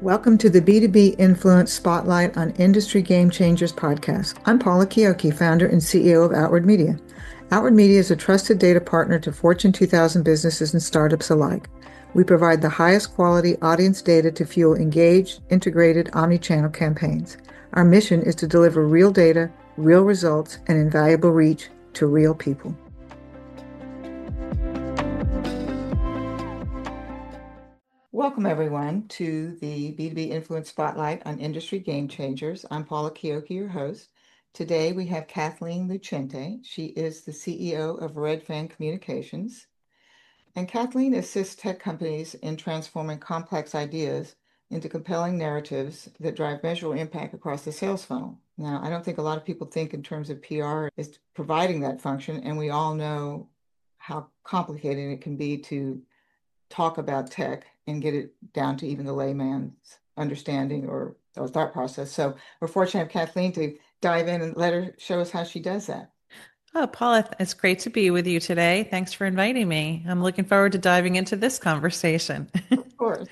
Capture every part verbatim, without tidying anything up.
Welcome to the B two B Influence Spotlight on Industry Game Changers podcast. I'm Paula Kioki, founder and C E O of Outward Media. Outward Media is a trusted data partner to Fortune two thousand businesses and startups alike. We provide the highest quality audience data to fuel engaged, integrated, omni-channel campaigns. Our mission is to deliver real data, real results, and invaluable reach to real people. Welcome, everyone, to the B two B Influence Spotlight on Industry Game Changers. I'm Paula Kioki, your host. Today, we have Kathleen Lucente. She is the C E O of Redfin Communications. And Kathleen assists tech companies in transforming complex ideas into compelling narratives that drive measurable impact across the sales funnel. Now, I don't think a lot of people think in terms of P R is providing that function, and we all know how complicated it can be to talk about tech and get it down to even the layman's understanding or, or thought process. So we're fortunate to have Kathleen to dive in and let her show us how she does that. Oh, Paula, it's great to be with you today. Thanks for inviting me. I'm looking forward to diving into this conversation. Of course.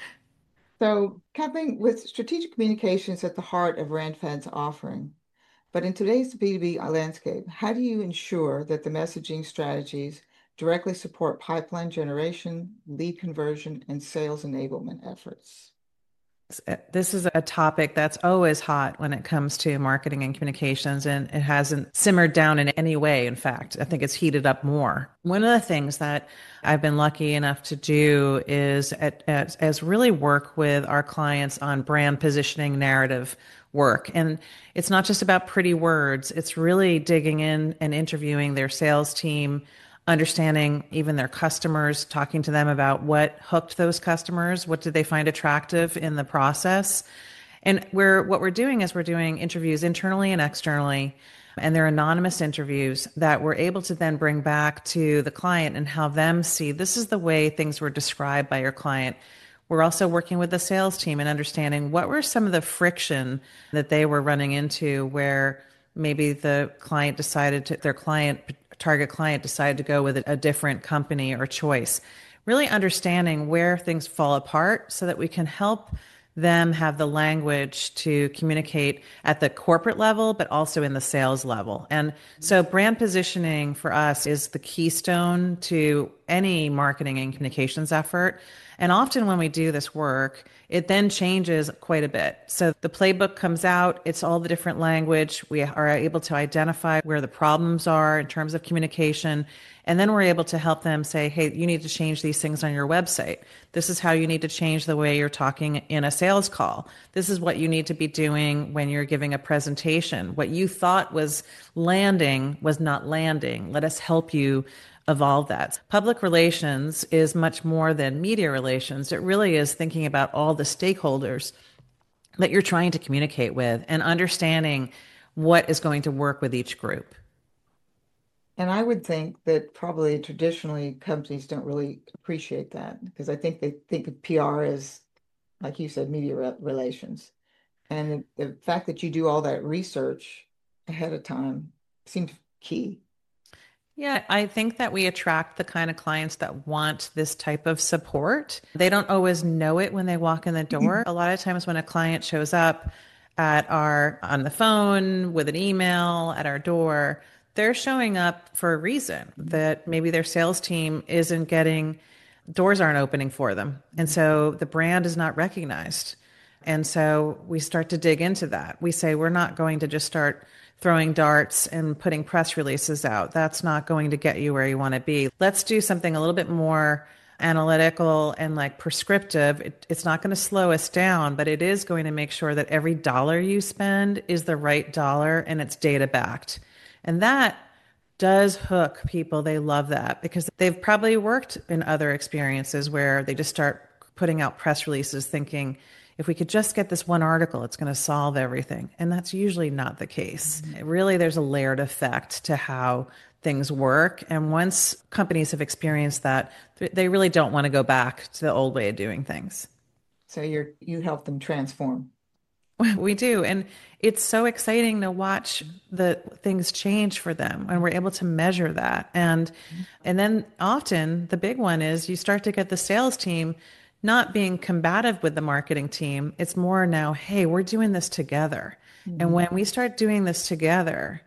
So Kathleen, with strategic communications at the heart of Redfin's offering, but in today's B two B landscape, how do you ensure that the messaging strategies directly support pipeline generation, lead conversion, and sales enablement efforts? This is a topic that's always hot when it comes to marketing and communications, and it hasn't simmered down in any way. In fact, I think it's heated up more. One of the things that I've been lucky enough to do is at, at, as really work with our clients on brand positioning narrative work. And it's not just about pretty words. It's really digging in and interviewing their sales team, understanding even their customers, talking to them about what hooked those customers, what did they find attractive in the process. And we're what we're doing is we're doing interviews internally and externally, and they're anonymous interviews that we're able to then bring back to the client and have them see this is the way things were described by your client. We're also working with the sales team and understanding what were some of the friction that they were running into where maybe the client decided to, their client target client decided to go with a different company or choice. Really understanding where things fall apart so that we can help them have the language to communicate at the corporate level, but also in the sales level. And so brand positioning for us is the keystone to any marketing and communications effort. And often when we do this work, it then changes quite a bit. So the playbook comes out, it's all the different language. We are able to identify where the problems are in terms of communication. And then we're able to help them say, hey, you need to change these things on your website. This is how you need to change the way you're talking in a sales call. This is what you need to be doing when you're giving a presentation. What you thought was landing was not landing. Let us help you evolve that. Public relations is much more than media relations. It really is thinking about all the stakeholders that you're trying to communicate with and understanding what is going to work with each group. And I would think that probably traditionally companies don't really appreciate that because I think they think of P R as, like you said, media re relations. And the, the fact that you do all that research ahead of time seems key. Yeah, I think that we attract the kind of clients that want this type of support. They don't always know it when they walk in the door. A lot of times when a client shows up at our on the phone with an email at our door, they're showing up for a reason that maybe their sales team isn't getting doors aren't opening for them. And so the brand is not recognized. And so we start to dig into that. We say we're not going to just start throwing darts and putting press releases out. That's not going to get you where you want to be. Let's do something a little bit more analytical and like prescriptive. It, it's not going to slow us down, but it is going to make sure that every dollar you spend is the right dollar and it's data backed. And that does hook people. They love that because they've probably worked in other experiences where they just start putting out press releases thinking, if we could just get this one article, it's going to solve everything. And that's usually not the case. Mm-hmm. Really, there's a layered effect to how things work. And once companies have experienced that, they really don't want to go back to the old way of doing things. So you're you help them transform. We do. And it's so exciting to watch the things change for them and we're able to measure that. And, mm-hmm. and then often the big one is you start to get the sales team not being combative with the marketing team. It's more now, hey, we're doing this together. And Mhm. when we start doing this together,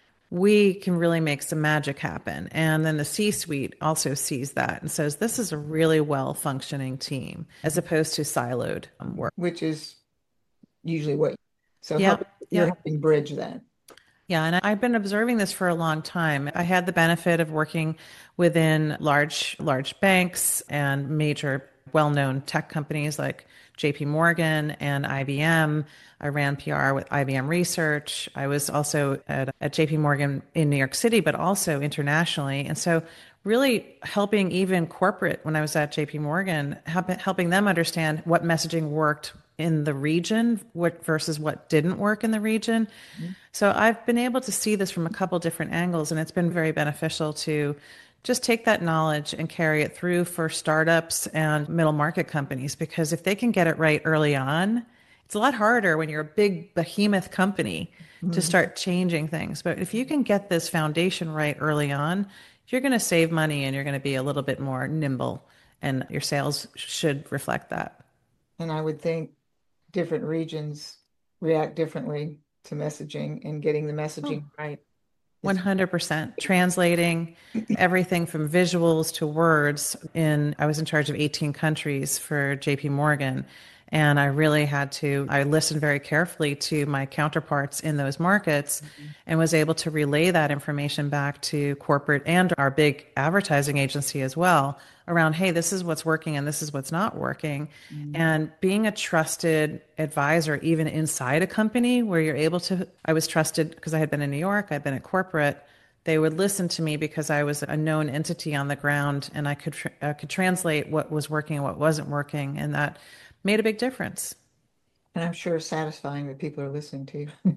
we can really make some magic happen. And then the C suite also sees that and says, this is a really well functioning team as opposed to siloed um, work. Which is usually what, so Yeah. help, you're Yeah. helping bridge that. Yeah, and I've been observing this for a long time. I had the benefit of working within large large banks and major well-known tech companies like J P Morgan and I B M. I ran P R with I B M Research. I was also at, at J P Morgan in New York City, but also internationally. And so really helping even corporate when I was at J P Morgan, help, helping them understand what messaging worked in the region, what versus what didn't work in the region. Mhm. So I've been able to see this from a couple different angles, and it's been very beneficial to just take that knowledge and carry it through for startups and middle market companies, because if they can get it right early on, it's a lot harder when you're a big behemoth company to Mhm. start changing things. But if you can get this foundation right early on, you're going to save money and you're going to be a little bit more nimble, and your sales should reflect that. And I would think different regions react differently to messaging, and getting the Oh, messaging right is one hundred percent translating everything from visuals to words. In I was in charge of eighteen countries for J P Morgan, and I really had to I listened very carefully to my counterparts in those markets and was able to relay that information back to corporate and our big advertising agency as well around, hey, this is what's working and this is what's not working. Mhm. And being a trusted advisor, even inside a company where you're able to, I was trusted because I had been in New York, I'd been at corporate. They would listen to me because I was a known entity on the ground, and I could, I could translate what was working and what wasn't working. And that made a big difference. And I'm sure satisfying that people are listening to you.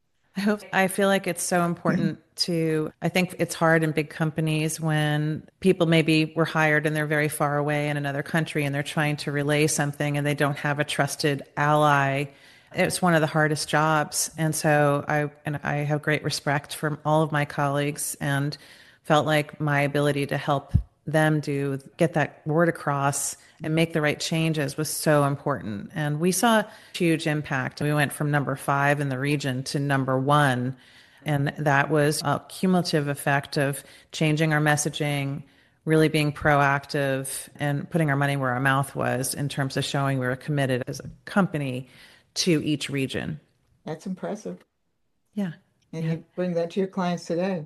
I hope I feel like it's so important to I think it's hard in big companies when people maybe were hired and they're very far away in another country and they're trying to relay something and they don't have a trusted ally. It's one of the hardest jobs. And so I and I have great respect for all of my colleagues, and felt like my ability to help them do get that word across and make the right changes was so important. And we saw huge impact. We went from number five in the region to number one. And that was a cumulative effect of changing our messaging, really being proactive, and putting our money where our mouth was in terms of showing we were committed as a company to each region. That's impressive. Yeah. And Yeah. you bring that to your clients today.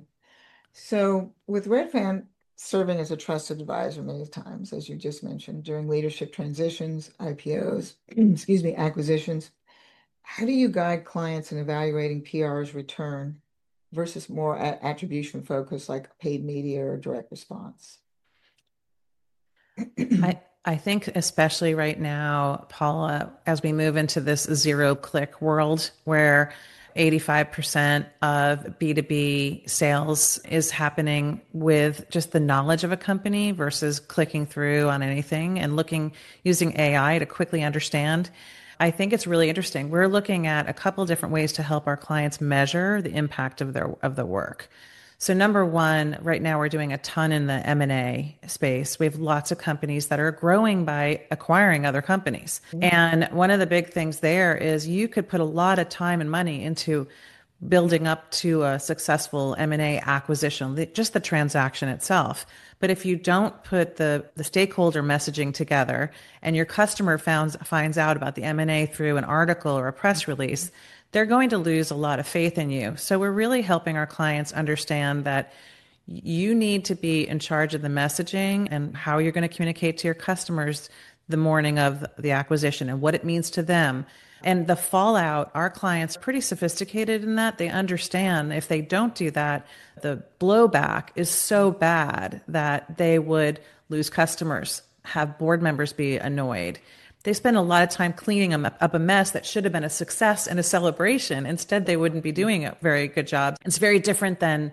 So, with Redfin serving as a trusted advisor many times, as you just mentioned, during leadership transitions, I P Os, excuse me, acquisitions, how do you guide clients in evaluating P R's return versus more a- attribution focused like paid media or direct response? I I think especially right now, Paula, as we move into this zero click world where eighty-five percent of B two B sales is happening with just the knowledge of a company versus clicking through on anything and looking using A I to quickly understand. I think it's really interesting. We're looking at a couple different ways to help our clients measure the impact of their of the work. So number one, right now we're doing a ton in the M and A space. We have lots of companies that are growing by acquiring other companies. And one of the big things there is you could put a lot of time and money into building up to a successful M and A acquisition, the- just the transaction itself. But if you don't put the, the stakeholder messaging together and your customer founds, finds out about the M and A through an article or a press release, they're going to lose a lot of faith in you. So we're really helping our clients understand that you need to be in charge of the messaging and how you're going to communicate to your customers the morning of the acquisition and what it means to them. And the fallout, our clients are pretty sophisticated in that. They understand if they don't do that, the blowback is so bad that they would lose customers, have board members be annoyed. They spend a lot of time cleaning up a mess that should have been a success and a celebration. Instead, they wouldn't be doing a very good job. It's very different than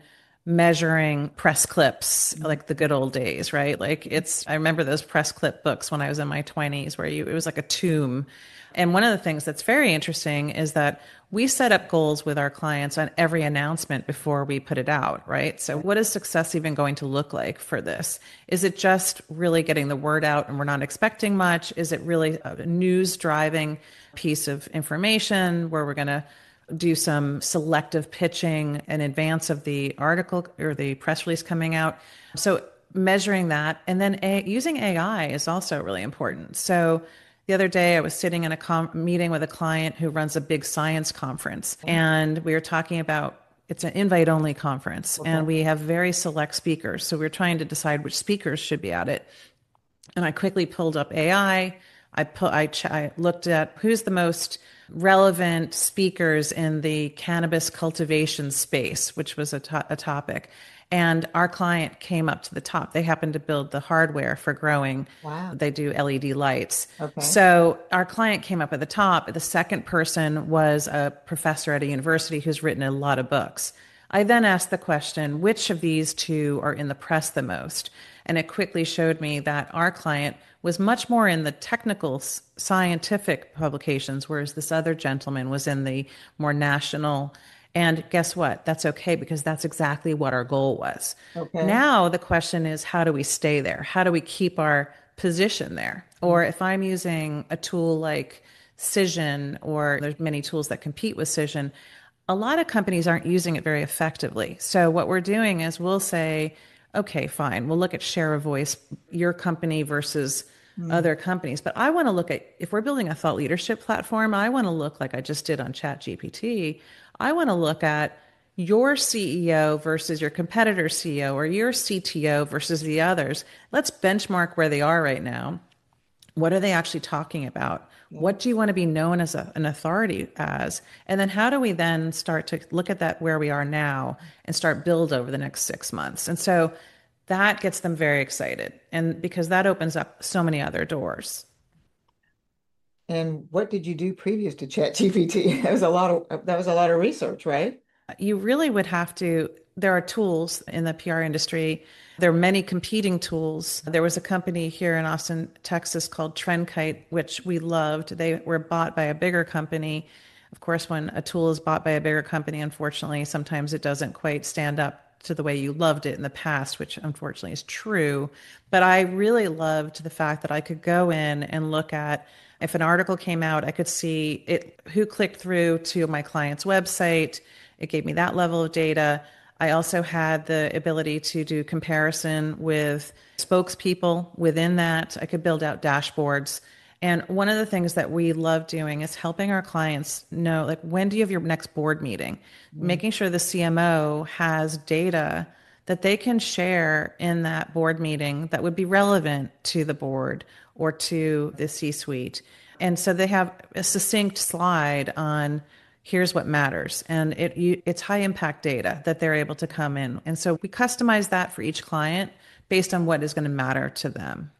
measuring press clips like the good old days, right? Like it's, I remember those press clip books when I was in my twenties where you, it was like a tomb. And one of the things that's very interesting is that we set up goals with our clients on every announcement before we put it out, right? So what is success even going to look like for this? Is it just really getting the word out and we're not expecting much? Is it really a news driving piece of information where we're going to do some selective pitching in advance of the article or the press release coming out? So measuring that, and then a, using A I is also really important. So the other day I was sitting in a com- meeting with a client who runs a big science conference, and we were talking about, it's an invite only conference, Okay. and we have very select speakers. So we we're trying to decide which speakers should be at it. And I quickly pulled up A I. I put I, ch- I looked at who's the most relevant speakers in the cannabis cultivation space, which was a, to- a topic. And our client came up to the top. They happened to build the hardware for growing. Wow. They do L E D lights. Okay. So our client came up at the top. The second person was a professor at a university who's written a lot of books. I then asked the question, which of these two are in the press the most? And it quickly showed me that our client was much more in the technical scientific publications, whereas this other gentleman was in the more national. And guess what? That's okay, because that's exactly what our goal was. Okay. Now the question is, how do we stay there? How do we keep our position there? Or if I'm using a tool like Cision, or there's many tools that compete with Cision, a lot of companies aren't using it very effectively. So what we're doing is we'll say, okay, fine, we'll look at share of voice, your company versus Mm. other companies. But I want to look at, if we're building a thought leadership platform, I want to look like I just did on ChatGPT. I want to look at your C E O versus your competitor C E O, or your C T O versus the others. Let's benchmark where they are right now. What are they actually talking about? Yeah. What do you want to be known as a, an authority as? And then how do we then start to look at that where we are now and start build over the next six months? And so that gets them very excited, and because that opens up so many other doors. And what did you do previous to ChatGPT? That was a lot of that was a lot of research, right? You really would have to, there are tools in the P R industry. There are many competing tools. There was a company here in Austin, Texas called Trendkite, which we loved. They were bought by a bigger company. Of course, when a tool is bought by a bigger company, unfortunately, sometimes it doesn't quite stand up to the way you loved it in the past, which unfortunately is true. But I really loved the fact that I could go in and look at, if an article came out, I could see it, who clicked through to my client's website. It gave me that level of data. I also had the ability to do comparison with spokespeople within that. I could build out dashboards. And one of the things that we love doing is helping our clients know, like, when do you have your next board meeting? Mm. Making sure the C M O has data that they can share in that board meeting that would be relevant to the board or to the C-suite. And so they have a succinct slide on, here's what matters. And it you, it's high impact data that they're able to come in. And so we customize that for each client based on what is going to matter to them.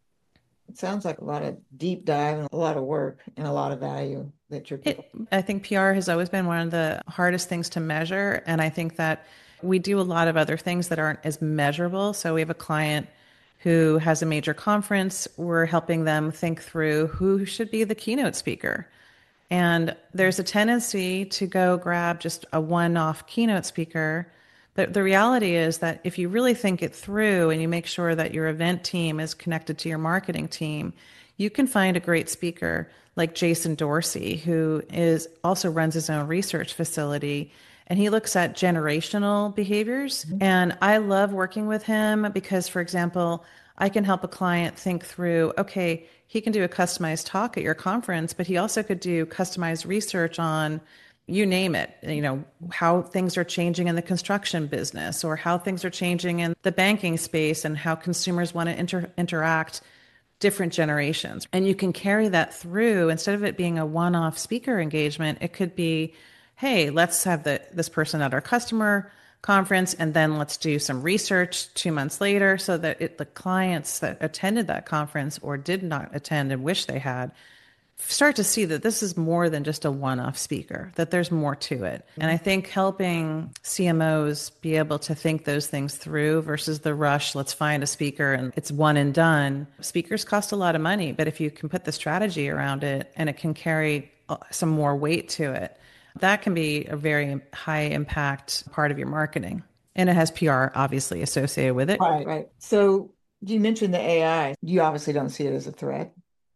It sounds like a lot of deep dive and a lot of work and a lot of value that you're It, providing. I think P R has always been one of the hardest things to measure. And I think that we do a lot of other things that aren't as measurable. So we have a client who has a major conference. We're helping them think through who should be the keynote speaker. And there's a tendency to go grab just a one-off keynote speaker. But the reality is that if you really think it through and you make sure that your event team is connected to your marketing team, you can find a great speaker like Jason Dorsey, who is also runs his own research facility. And he looks at generational behaviors. Mm-hmm. And I love working with him because, for example, I can help a client think through, okay, he can do a customized talk at your conference, but he also could do customized research on, you name it, you know, how things are changing in the construction business, or how things are changing in the banking space, and how consumers want to inter- interact different generations. And you can carry that through. Instead of it being a one-off speaker engagement, it could be, hey, let's have the, this person at our customer conference, and then let's do some research two months later, so that it, the clients that attended that conference or did not attend and wish they had start to see that this is more than just a one-off speaker, that there's more to it. And I think helping C M Os be able to think those things through versus the rush, let's find a speaker and it's one and done. Speakers cost a lot of money, but if you can put the strategy around it and it can carry uh, some more weight to it, that can be a very high impact part of your marketing. And it has P R obviously associated with it. Right, right. So you mentioned the A I. You obviously don't see it as a threat,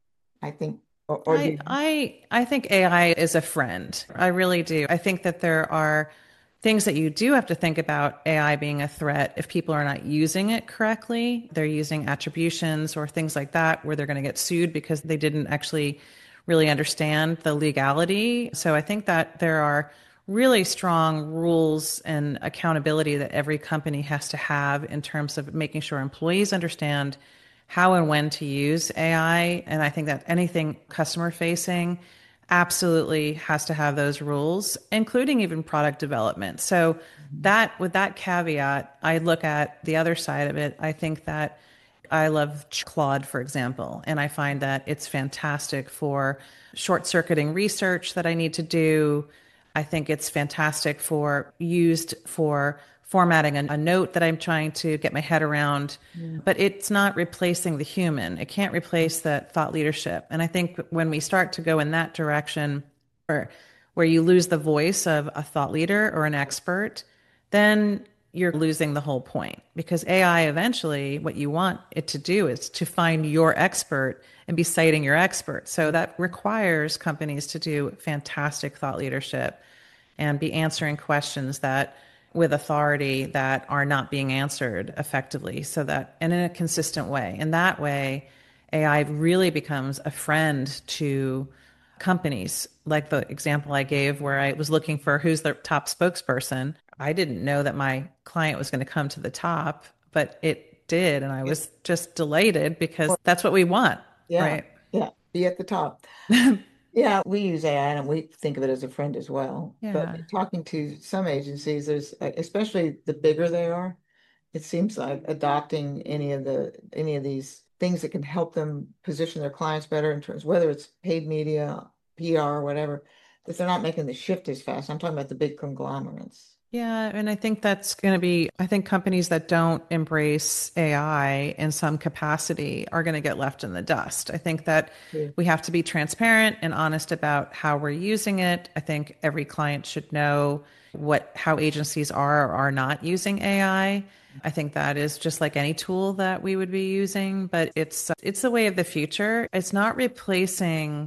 I think, or, or do I you? I I think A I is a friend. I really do. I think that there are things that you do have to think about A I being a threat if people are not using it correctly. They're using attributions or things like that where they're going to get sued because they didn't actually really understand the legality. So I think that there are really strong rules and accountability that every company has to have in terms of making sure employees understand how and when to use A I. And I think that anything customer facing absolutely has to have those rules, including even product development. So that with that caveat, I look at the other side of it. I think that I love Claude, for example, and I find that it's fantastic for short circuiting research that I need to do. I think it's fantastic for used for formatting a, a note that I'm trying to get my head around, Mm. but it's not replacing the human. It can't replace that thought leadership. And I think when we start to go in that direction, or where you lose the voice of a thought leader or an expert, then you're losing the whole point because A I eventually what you want it to do is to find your expert and be citing your expert. So that requires companies to do fantastic thought leadership and be answering questions that with authority that are not being answered effectively so that and in a consistent way. And that way A I really becomes a friend to companies. Like the example I gave where I was looking for who's the top spokesperson. I didn't know that my client was going to come to the top, but it did. And I Yeah. was just delighted because that's what we want, Yeah, right? yeah, be at the top. Yeah, we use A I and we think of it as a friend as well. But Yeah. talking to some agencies, there's uh, especially the bigger they are, it seems like adopting any of the any of these things that can help them position their clients better in terms whether it's paid media, P R, whatever, that they're not making the shift as fast. I'm talking about the big conglomerates. Yeah, and I think that's going to be, I think companies that don't embrace A I in some capacity are going to get left in the dust. I think that Yeah. we have to be transparent and honest about how we're using it. I think every client should know what how agencies are or are not using A I. I I think that is just like any tool that we would be using, but it's it's the way of the future. It's not replacing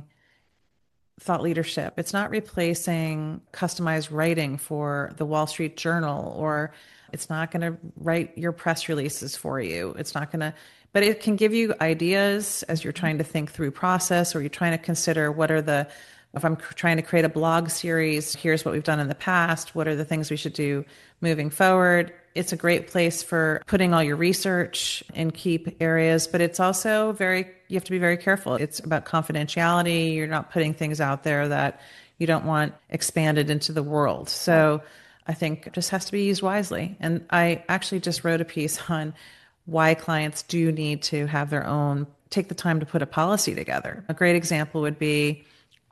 thought leadership. It's not replacing customized writing for the Wall Street Journal, or it's not going to write your press releases for you. It's not going to, but it can give you ideas as you're trying to think through process or you're trying to consider what are the, if I'm trying to create a blog series, here's what we've done in the past. What are the things we should do moving forward? It's a great place for putting all your research in key areas, but it's also very, you have to be very careful. It's about confidentiality. You're not putting things out there that you don't want expanded into the world. So I think it just has to be used wisely. And I actually just wrote a piece on why clients do need to have their own, take the time to put a policy together. A great example would be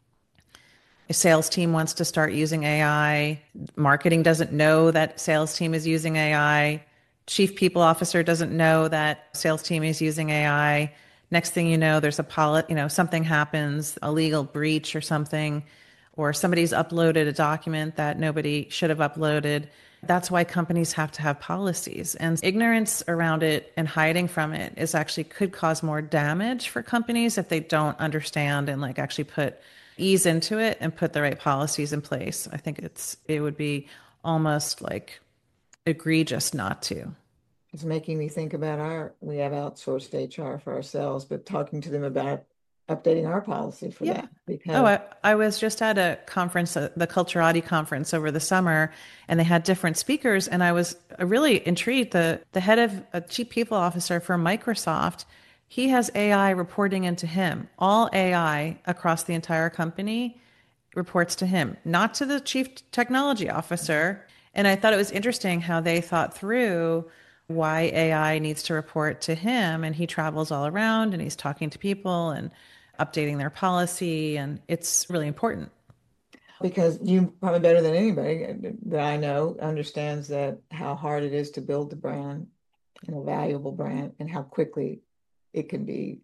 a sales team wants to start using A I. Marketing doesn't know that sales team is using A I. Chief people officer doesn't know that sales team is using A I. Next thing you know, there's a polit, you know, something happens, a legal breach or something, or somebody's uploaded a document that nobody should have uploaded. That's why companies have to have policies. And ignorance around it and hiding from it is actually could cause more damage for companies if they don't understand and like actually put ease into it and put the right policies in place. I think it's it would be almost like egregious not to. It's making me think about our, we have outsourced H R for ourselves, but talking to them about updating our policy for Yeah. that Oh, because I, I was just at a conference, uh, the Culturati conference over the summer, and they had different speakers, and I was uh, really intrigued. The the head of a chief people officer for Microsoft, he has A I reporting into him. All A I across the entire company reports to him, not to the chief technology officer. And I thought it was interesting how they thought through why A I needs to report to him, and he travels all around and he's talking to people and updating their policy, and it's really important. Because you probably better than anybody that I know understands that how hard it is to build the brand and a valuable brand and how quickly it can be,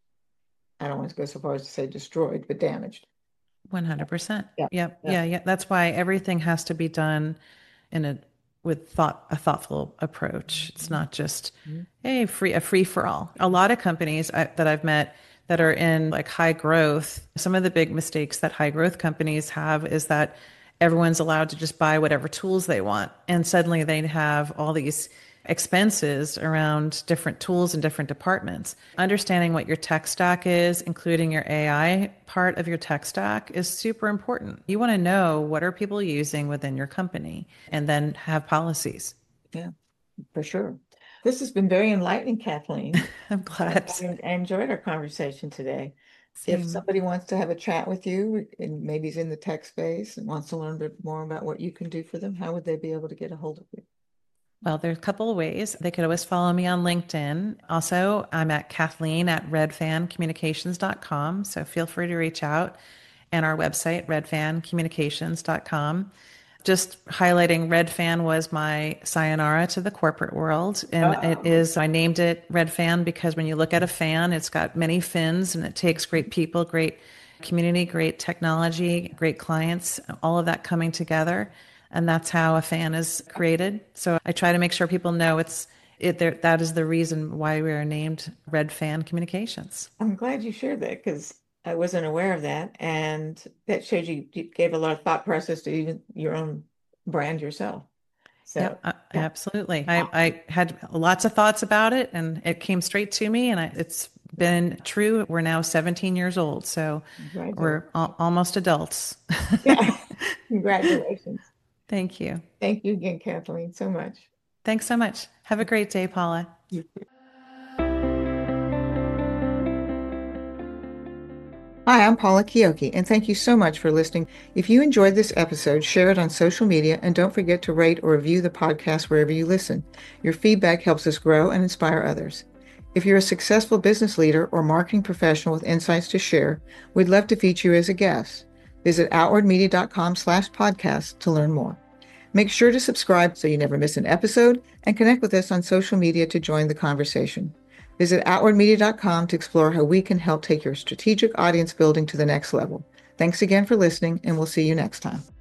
I don't want to go so far as to say destroyed, but damaged. one hundred percent. Yeah. Yep. Yeah. Yeah. Yeah. That's why everything has to be done in a with thought a thoughtful approach. It's not just Mhm. a free a free for all. A lot of companies I, that I've met that are in like high growth, some of the big mistakes that high growth companies have is that everyone's allowed to just buy whatever tools they want, and suddenly they have all these expenses around different tools in different departments. Understanding what your tech stack is, including your A I part of your tech stack, is super important. You want to know what are people using within your company and then have policies. Yeah, for sure. This has been very enlightening, Kathleen. I'm glad. I I enjoyed our conversation today. If Same. somebody wants to have a chat with you and maybe is in the tech space and wants to learn a bit more about what you can do for them, how would they be able to get a hold of you? Well, there's a couple of ways. They could always follow me on LinkedIn. Also, I'm at Kathleen at redfan communications dot com. So feel free to reach out, and our website, redfan communications dot com. Just highlighting Redfan was my sayonara to the corporate world. And it Oh, is, I named it Redfan because when you look at a fan, it's got many fins and it takes great people, great community, great technology, great clients, all of that coming together. And that's how a fan is created. So I try to make sure people know it's it there. That is the reason why we are named Redfan Communications. I'm glad you shared that because I wasn't aware of that. And that shows you, you gave a lot of thought process to even your own brand yourself. So, Yep, uh, yeah, absolutely. I, I had lots of thoughts about it and it came straight to me, and I, it's been true. We're now seventeen years old, so congratulations. we're al- almost adults. Yeah, congratulations. Thank you. Thank you again, Kathleen, so much. Thanks so much. Have a great day, Paula. You too. Hi, I'm Paula Kiyoki, and thank you so much for listening. If you enjoyed this episode, share it on social media, and don't forget to rate or review the podcast wherever you listen. Your feedback helps us grow and inspire others. If you're a successful business leader or marketing professional with insights to share, we'd love to feature you as a guest. Visit outward media dot com slash podcast to learn more. Make sure to subscribe so you never miss an episode, and connect with us on social media to join the conversation. Visit outward media dot com to explore how we can help take your strategic audience building to the next level. Thanks again for listening, and we'll see you next time.